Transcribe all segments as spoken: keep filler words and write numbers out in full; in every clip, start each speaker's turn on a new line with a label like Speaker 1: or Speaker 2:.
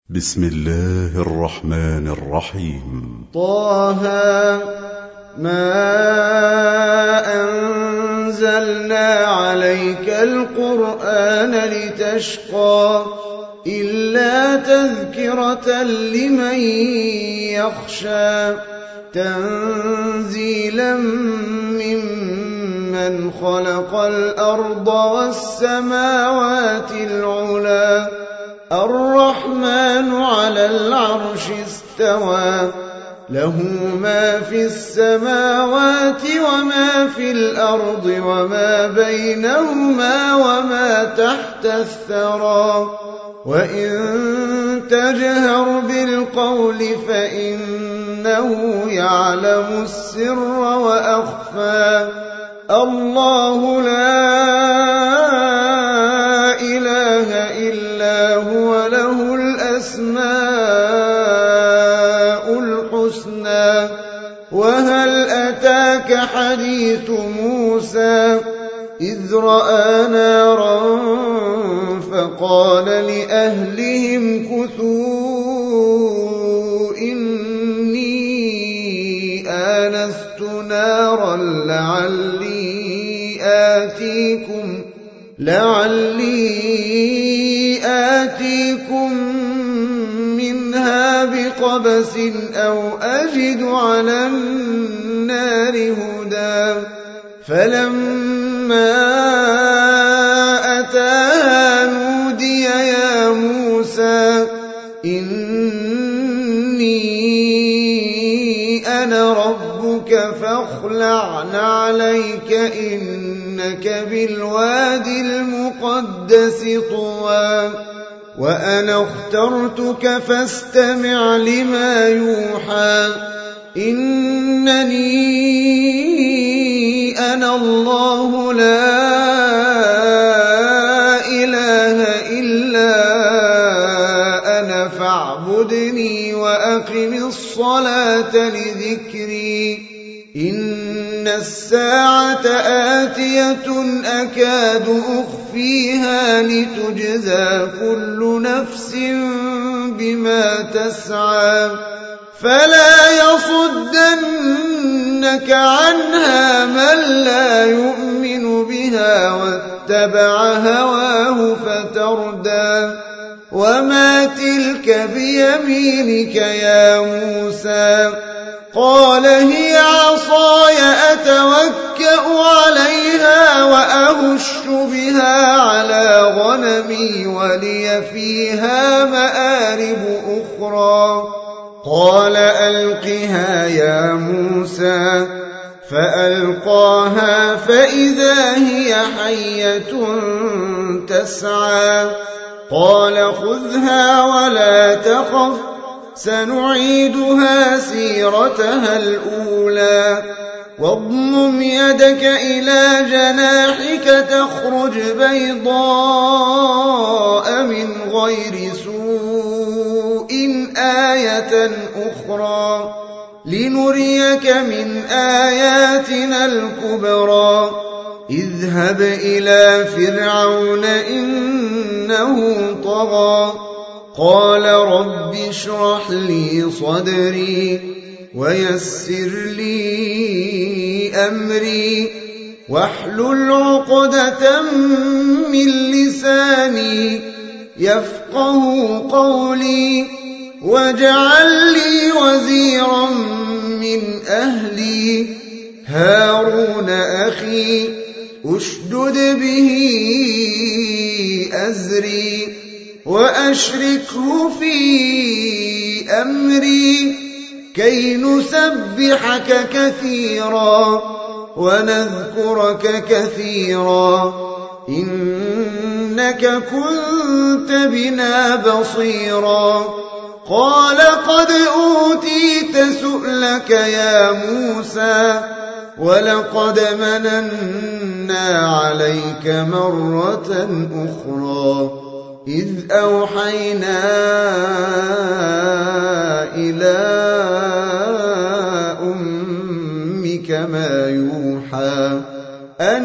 Speaker 1: بسم الله الرحمن الرحيم.
Speaker 2: طه ما أنزلنا عليك القرآن لتشقى إلا تذكرة لمن يخشى تنزيلا ممن خلق الأرض والسماوات العلى الرحمن على العرش استوى له ما في السماوات وما في الأرض وما بينهما وما تحت الثرى وإن تجهر بالقول فإنه يعلم السر وأخفى الله لا إله إلا هو له الأسماء الحسنى وهل أتاك حديث موسى إذ رأى نارا فقال لأهلهم كثوا إني آنست نارا لعلي آتيكم لعلي آتيكم منها بقبس أو أجد على النار هدى فلما أتاها نودي يا موسى إني أنا ربك فاخلع نعليك إنك بالوادي المقدس طوى وأنا اخترتك فاستمع لما يوحى إنني أنا الله لا إله إلا أنا فاعبدني وأقم الصلاة لذكري إن الساعة آتية أكاد أخفيها لتجزى كل نفس بما تسعى فلا يصدنك عنها من لا يؤمن بها واتبع هواه فتردى وما تلك بيمينك يا موسى قال هي عصاي أتوكأ عليها وأهش بها على غنمي ولي فيها مآرب أخرى قال ألقها يا موسى فألقاها فإذا هي حية تسعى قال خذها ولا تخف سنعيدها سيرتها الأولى واضمم يدك إلى جناحك تخرج بيضاء من غير سوء آية أخرى لنريك من آياتنا الكبرى اذهب إلى فرعون إنه طغى قال رب اشرح لي صدري ويسر لي أمري واحلل عقدة من لساني يفقه قولي واجعل لي وزيرا من أهلي هارون أخي أشدد به أزري وأشركه في أمري كي نسبحك كثيرا ونذكرك كثيرا إنك كنت بنا بصيرا قال قد أوتيت سؤلك يا موسى ولقد مننا عليك مرة أخرى إذ أوحينا إلى أمك ما يوحى أن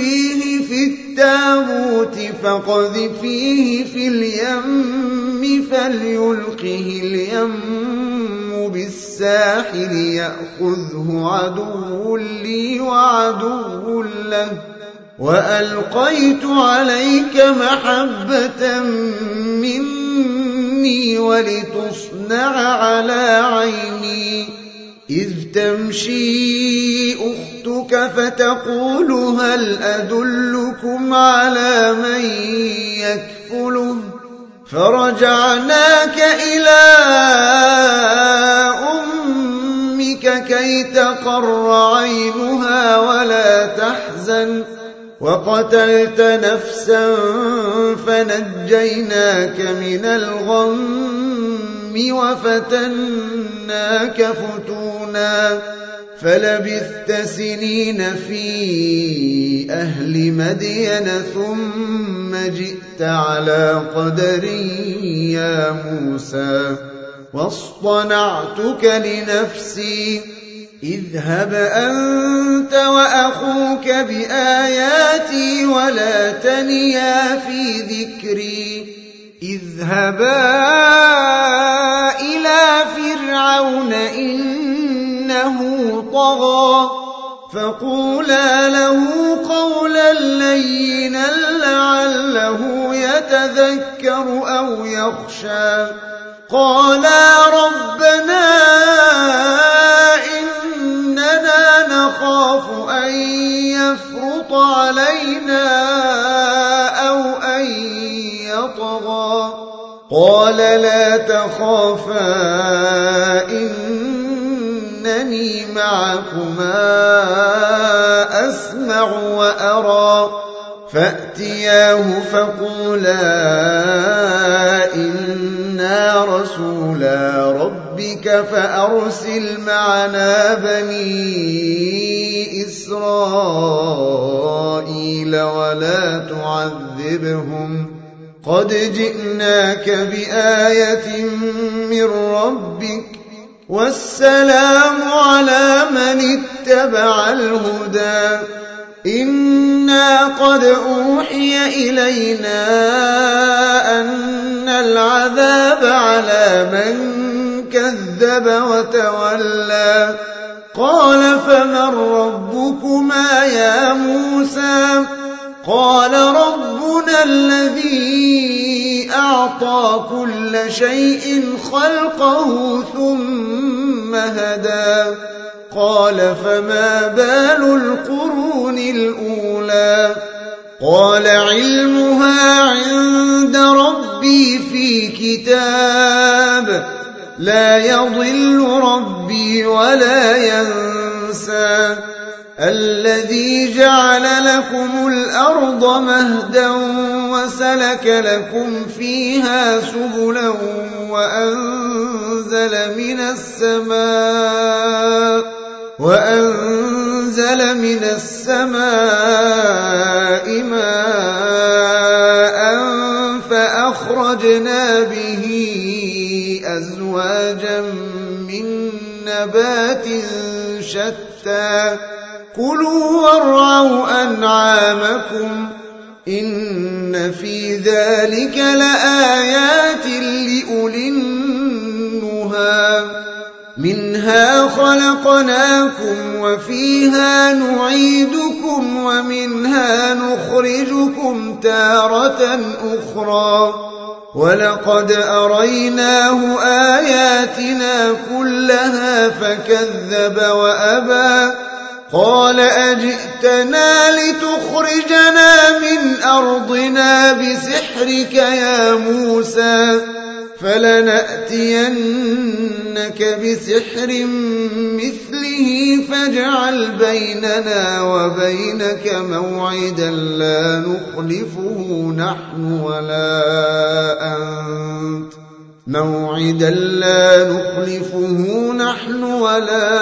Speaker 2: اقذفيه في التابوت فاقذفيه في اليم فليلقه اليم بالساحل يأخذه عدو لي وعدو له وألقيت عليك محبة مني ولتصنع على عيني إذ تمشي أختك فتقول هل أدلكم على من يكفله فرجعناك إلى أمك كي تقر عينها ولا تحزن وقتلت نفسا فنجيناك من الغم وفتناك فتونا فلبثت سنين في أهل مدين ثم جئت على قدر يا موسى واصطنعتك لنفسي اذهب أنت وأخوك بآياتي ولا تنيا في ذكري اذهبا إلى فرعون إنه طغى فقولا له قولا لينا لعله يتذكر أو يخشى قالا ربنا إننا نخاف أن يفرط علينا أو أن يطغى قال لا تخافا إنني معكما أسمع وأرى فأتياه فقولا إنا رسولا ربك فأرسل معنا بني إسرائيل ولا تعذبهم قد جئناك بآية من ربك والسلام على من اتبع الهدى إنا قد أوحي إلينا أن العذاب على من كذب وتولى قال فمن ربكما يا موسى قال ربنا الذي أعطى كل شيء خلقه ثم هدى قال فما بال القرون الأولى قال علمها عند ربي في كتاب لا يضل ربي ولا ينسى الذي جعل لكم الأرض مهدا وسلك لكم فيها سبلا وأنزل من السماء وأنزل من السماء ماء فأخرجنا به أزواجا من نبات شتى كلوا وارعوا أنعامكم إن في ذلك لآيات لأولي النهى منها خلقناكم وفيها نعيدكم ومنها نخرجكم تارة أخرى ولقد أريناه آياتنا كلها فكذب وأبى قال أجئتنا لتخرجنا من أرضنا بسحرك يا موسى فلنأتينك بسحر مثله فاجعل بيننا وبينك موعدا لا نخلفه نحن ولا أنت موعدا لا نخلفه نحن ولا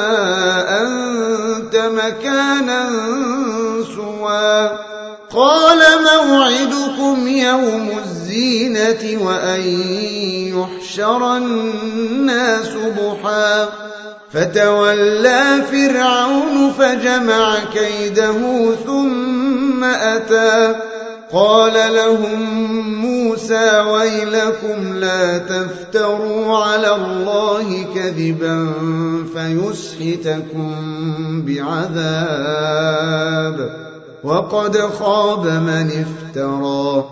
Speaker 2: أنت مكانا سوى قال موعدكم يوم الزينة وأن يحشر الناس ضحى فتولى فرعون فجمع كيده ثم أتى قال لهم موسى ويلكم لا تفتروا على الله كذبا فيسحتكم بعذاب وقد خاب من افترى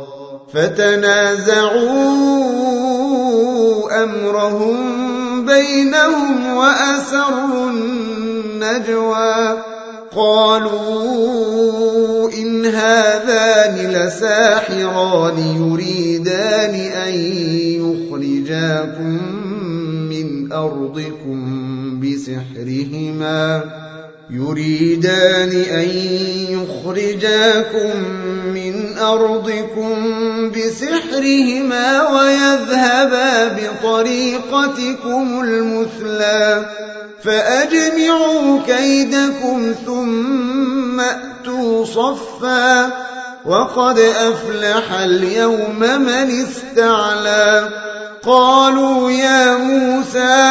Speaker 2: فتنازعوا أمرهم بينهم وأسروا النجوى قالوا إن هذان لساحران يريدان أن يخرجاكم من أرضكم بسحرهما يريدان أن يخرجاكم من أرضكم بسحرهما ويذهبا بطريقتكم المثلى فأجمعوا كيدكم ثم أتوا صفا وقد أفلح اليوم من استعلى قالوا يا موسى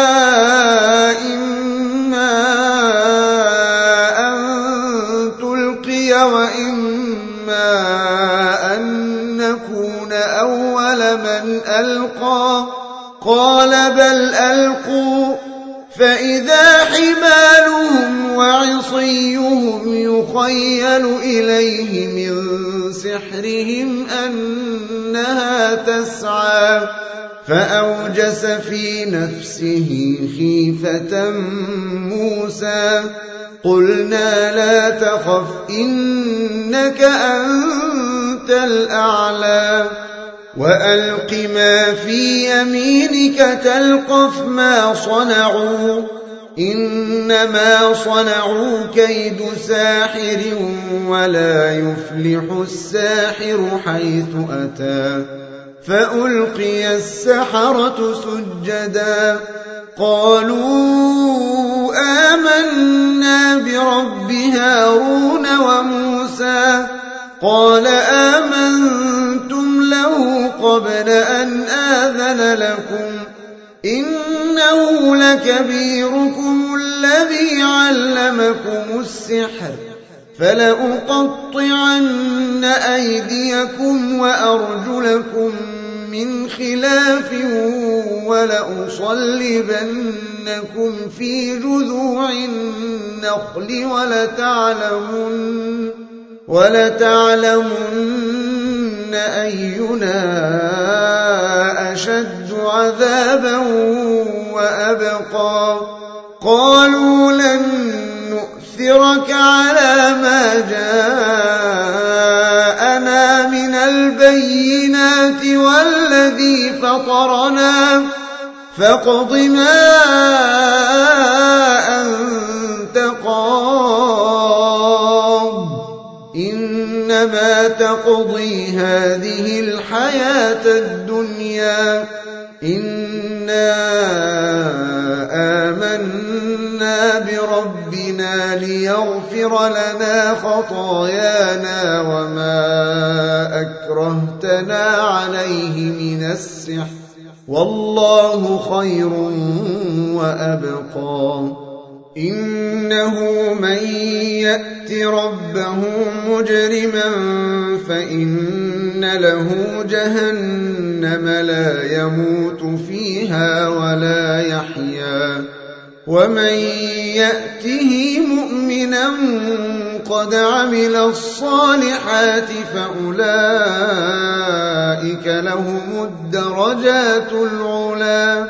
Speaker 2: إما أن تلقي وإما أن نكون أول من ألقى قال بل ألقوا فإذا حبالهم وعصيهم يخيل إليه من سحرهم أنها تسعى فأوجس في نفسه خيفة موسى قلنا لا تخف إنك أنت الأعلى وألق ما في يمينك تلقف ما صنعوا إنما صنعوا كيد ساحر ولا يفلح الساحر حيث أتى فألقي السحرة سجدا قالوا آمنا برب هارون وموسى قال آمنتم له قبل أن آذن لكم إنه لكبيركم الذي علمكم السحر فلأقطعن أيديكم وأرجلكم من خلاف ولأصلبنكم في جذوع النخل ولتعلمن ولتعلمن أينا أشد عذابا وأبقى قالوا لن نؤثرك على ما جاءنا من البينات والذي فطرنا فاقض ما أنت قاض إنما تقضي هذه الحياة الدنيا إنا آمنا بربنا ليغفر لنا خطايانا وما أكرهتنا عليه من السحر والله خير وأبقى إنه من يأت ربه مجرما فإن له جهنم لا يموت فيها ولا يحيا ومن يأته مؤمنا قد عمل الصالحات فأولئك لهم الدرجات العلى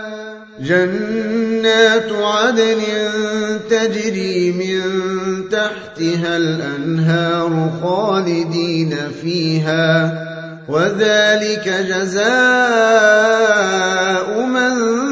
Speaker 2: جنات عدن تجري من تحتها الأنهار خالدين فيها وذلك جزاء من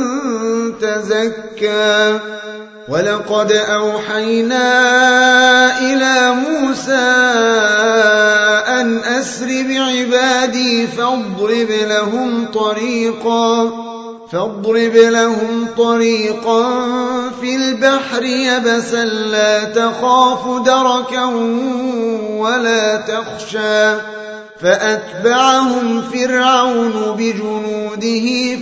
Speaker 2: تزكى ولقد أوحينا إلى موسى أن أسر بعبادي فاضرب لهم طريقا فاضرب لهم طريقا في البحر يبسا لا تخاف دركا ولا تخشى فأتبعهم فرعون بجنوده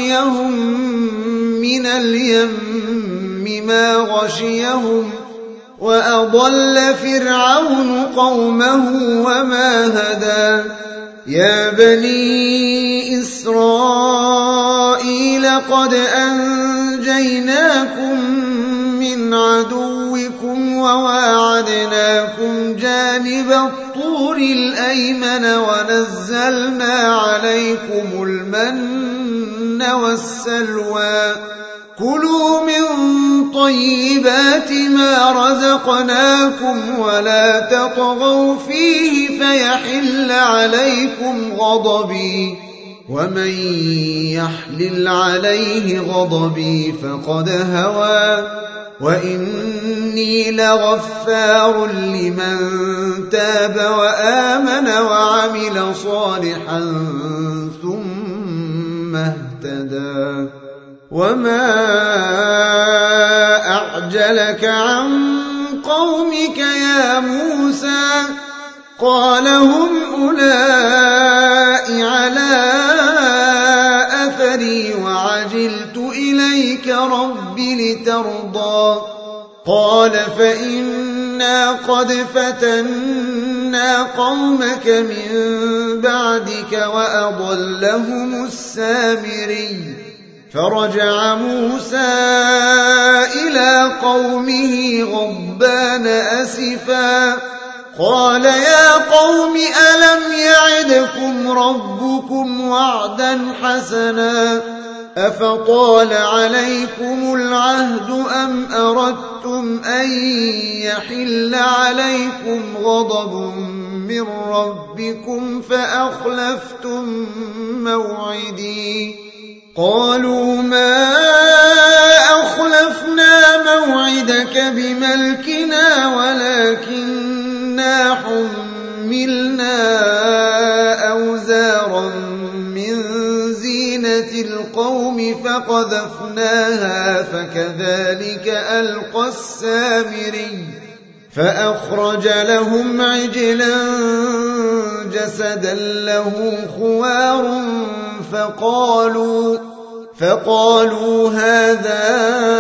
Speaker 2: فغشيهم من اليم ما غشيهم وأضل فرعون قومه وما هدى يا بني إسرائيل قد أنجيناكم من عدوكم وواعدناكم جانب الطور الأيمن ونزلنا عليكم المن والسلوى كلوا من طيبات ما رزقناكم ولا تطغوا فيه فيحل عليكم غضبي ومن يحلل عليه غضبي فقد هوى وإني لغفار لمن تاب وآمن وعمل صالحا ثم اهتدى وما أعجلك عن قومك يا موسى قال هم أولئك على أثري وعجلت إليك رب لترضى قال فإنا قد فتنا قومك من بعدك وأضلهم السامري فرجع موسى إلى قومه غضبان أسفا قال يا قوم ألم يعدكم ربكم وعدا حسنا أفطال عليكم العهد أم أردتم أن يحل عليكم غضب من ربكم فأخلفتم موعدي قالوا ما أخلفنا موعدك بملكنا ولكننا حملنا أوزارا من زينة القوم فقذفناها فكذلك ألقى السامري فأخرج لهم عجلا جسدا له خوار فقالوا فقالوا هذا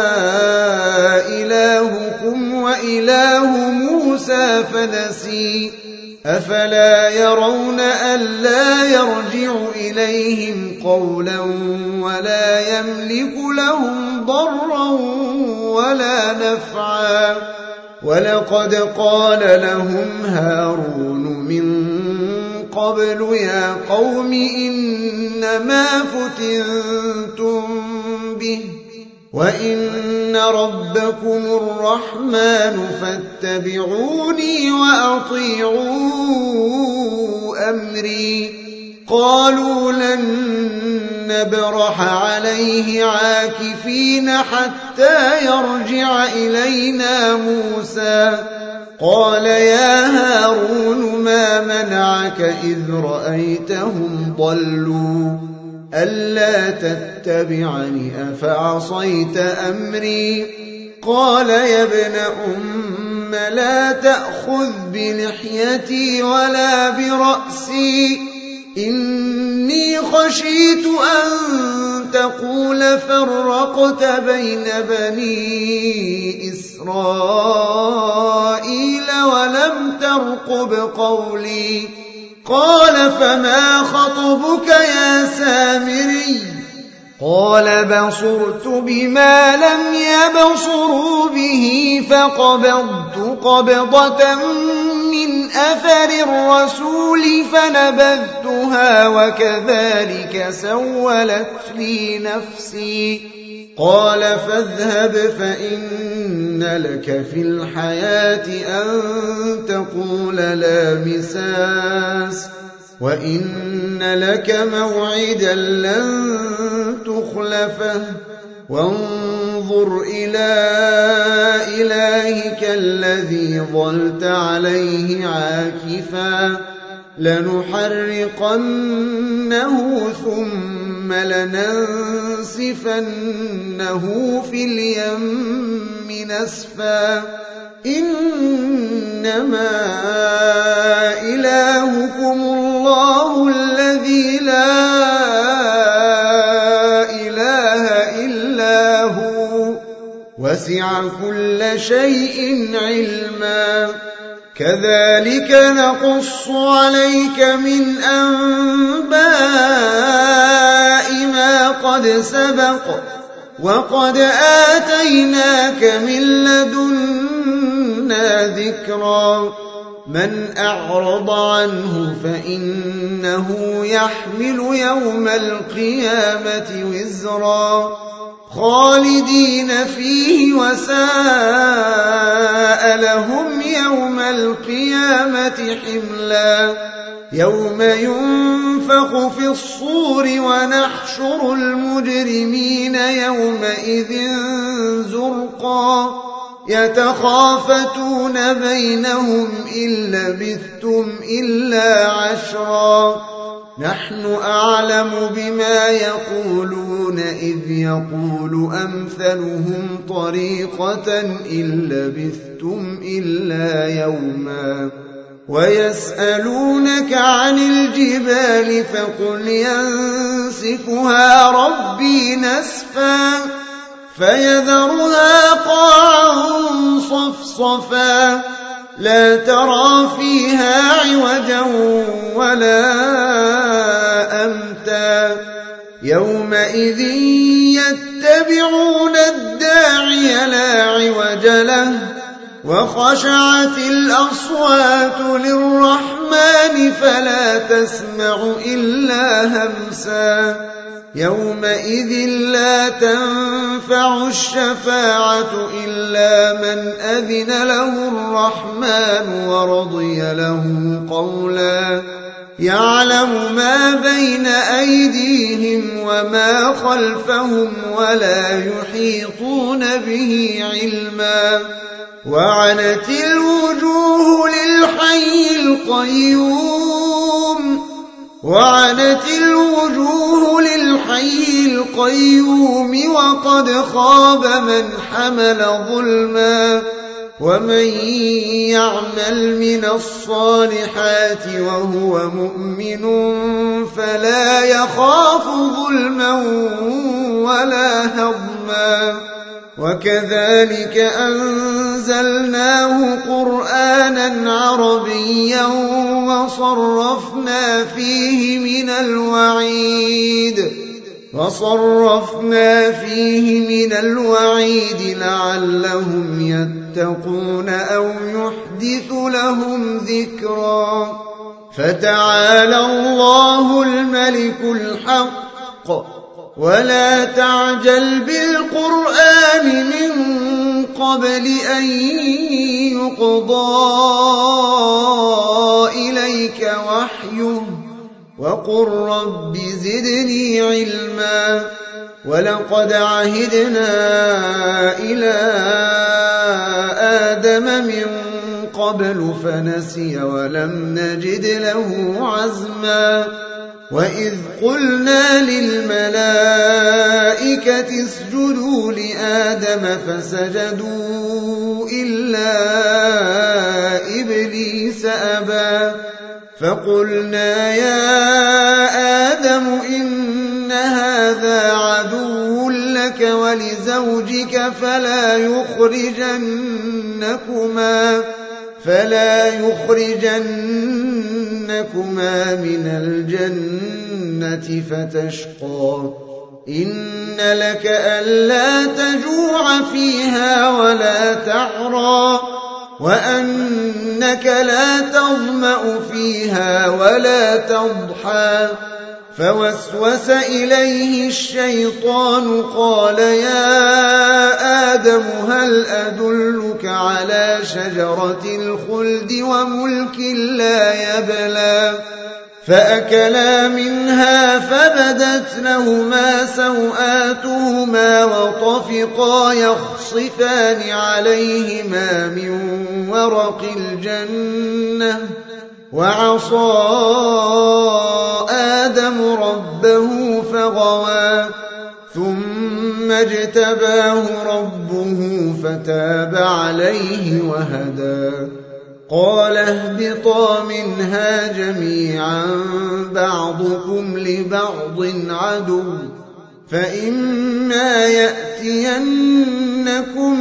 Speaker 2: إلهكم وإله موسى فنسي أفلا يرون ألا يرجع إليهم قولا ولا يملك لهم ضرا ولا نفعا ولقد قال لهم هارون من قبل يا قوم إنما فتنتم به وإن ربكم الرحمن فاتبعوني وأطيعوا أمري قالوا لن نبرح عليه عاكفين حتى يرجع إلينا موسى قال يا هارون ما منعك إذ رأيتهم ضلوا ألا تتبعني أفعصيت أمري قال يا ابن أم لا تأخذ بلحيتي ولا برأسي إني خشيت أن تقول فرقت بين بني إسرائيل ولم ترقب قولي قال فما خطبك يا سامري قال بصرت بما لم يبصروا به فقبضت قبضة من أثر الرسول فنبذتها وكذلك سولت لي نفسي قال فاذهب فإن لك في الحياة أن تقول لا مساس وإن لك موعدا لن تخلفه وانظر إلى إلهك الذي ظلت عليه عاكفا لنحرقنه ثم لننسفنه في اليم نسفا إنما إلهكم الله الذي لا إله إلا هو وسع كل شيء علما كذلك نقص عليك من أنباء ما قد سبق وقد آتيناك من لدنا ذكرا من أعرض عنه فإنه يحمل يوم القيامة وزرا خالدين فيه وساء لهم يوم القيامة حملا يوم ينفخ في الصور ونحشر المجرمين يومئذ زرقا يتخافتون بينهم إن لبثتم إلا عشرا نحن أعلم بما يقولون إذ يقول أمثلهم طريقة إن لبثتم إلا يوما ويسألونك عن الجبال فقل ينسفها ربي نسفا فيذرها قاعا صفصفا لا ترى فيها عوجا ولا أمتا يومئذ يتبعون الداعي لا عوج له وخشعت الأصوات للرحمن فلا تسمع إلا همسا يومئذ لا تنفع الشفاعة إلا من أذن له الرحمن ورضي له قولا يعلم ما بين أيديهم وما خلفهم ولا يحيطون به علما وعنت الوجوه للحي القيوم وعنت الوجوه للحي القيوم وقد خاب من حمل ظلما ومن يعمل من الصالحات وهو مؤمن فلا يخاف ظلما ولا هضما وكذلك أنزلناه قرآنا عربيا وصرفنا فيه من الوعيد وصرفنا فيه من الوعيد لعلهم يتقون أو يحدث لهم ذكرا فتعالى الله الملك الحق ولا تعجل بالقرآن من قبل أن يقضى إليك وحيه وقل رب زدني علما ولقد عهدنا إلى آدم من قبل فنسي ولم نجد له عزما وإذ قلنا للملائكة اسجدوا لآدم فسجدوا إلا إبليس أبى فقلنا يا آدم إن هذا عدو لك ولزوجك فلا يخرجنكما فلا يخرجنكما من الجنة فتشقى إن لك ألا تجوع فيها ولا تعرى وأنك لا تظمأ فيها ولا تضحى فوسوس إليه الشيطان قال يا آدم هل أدلك على شجرة الخلد وملك لا يبلى فأكلا منها فبدت لهما سوآتهما وطفقا يخصفان عليهما من ورق الجنة وعصى آدم ربه فغوى ثم اجتباه ربه فتاب عليه وهدى قال اهبطا منها جميعا بعضكم لبعض عدو فإما يأتينكم آتينكم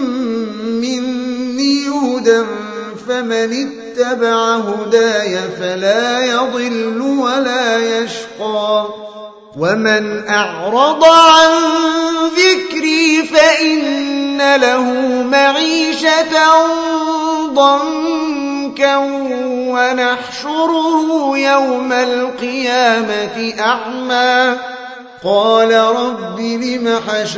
Speaker 2: مني هدى فمن اتبع هداي فلا يضل ولا يشقى ومن أعرض عن ذكري فإن له معيشة ضنكا ونحشره يوم القيامة أعمى قال رب لم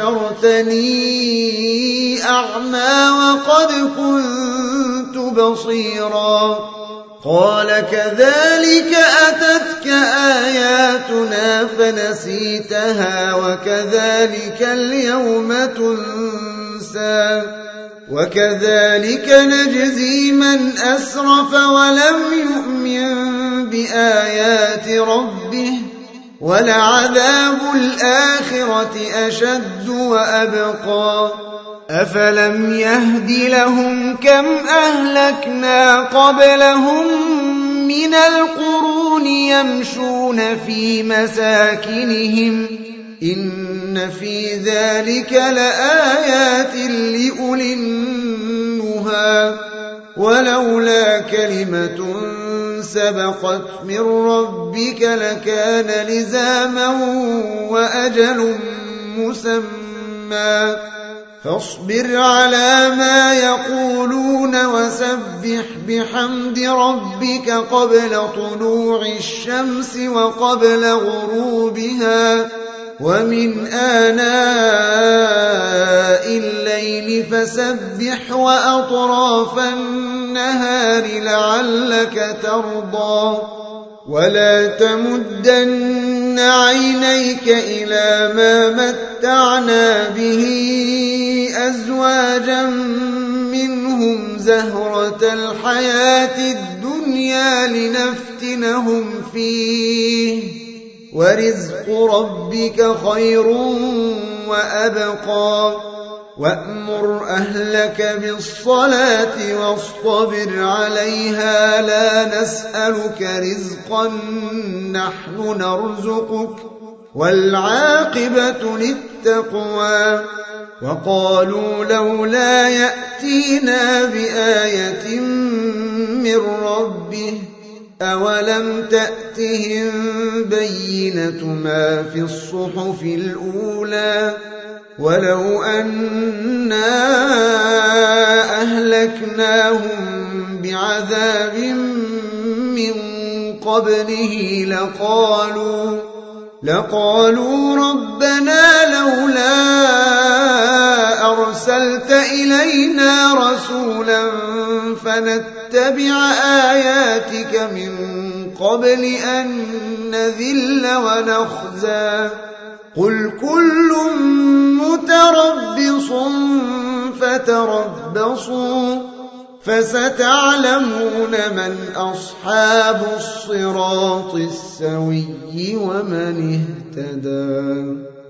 Speaker 2: حشرتني أعمى وقد كنت بصيرا قال كذلك أتتك آياتنا فنسيتها وكذلك اليوم تنسى وكذلك نجزي من أسرف ولم يؤمن بآيات ربه ولعذاب الآخرة أشد وأبقى أفلم يهد لهم كم أهلكنا قبلهم من القرون يمشون في مساكنهم إن في ذلك لآيات لأولي النهى ولولا كلمة سبقت من ربك لكان لزاما وأجل مسمى فاصبر على ما يقولون وسبح بحمد ربك قبل طلوع الشمس وقبل غروبها ومن آناء الليل فسبح وأطراف النهار لعلك ترضى ولا تمدن عينيك إلى ما متعنا به أزواجا منهم زهرة الحياة الدنيا لنفتنهم فيه ورزق ربك خير وأبقى وأمر أهلك بالصلاة واصطبر عليها لا نسألك رزقا نحن نرزقك والعاقبة للتقوى وقالوا لولا يأتينا بآية من ربه أولم تأتهم بينة ما في الصحف الأولى ولو أنا أهلكناهم بعذاب من قبله لقالوا لقالوا ربنا لولا أرسلت إلينا رسولا فنتبع آياتك من قبل أن نذل ونخزى قل كل متربص فتربصوا فستعلمون من أصحاب الصراط السوي ومن اهتدى.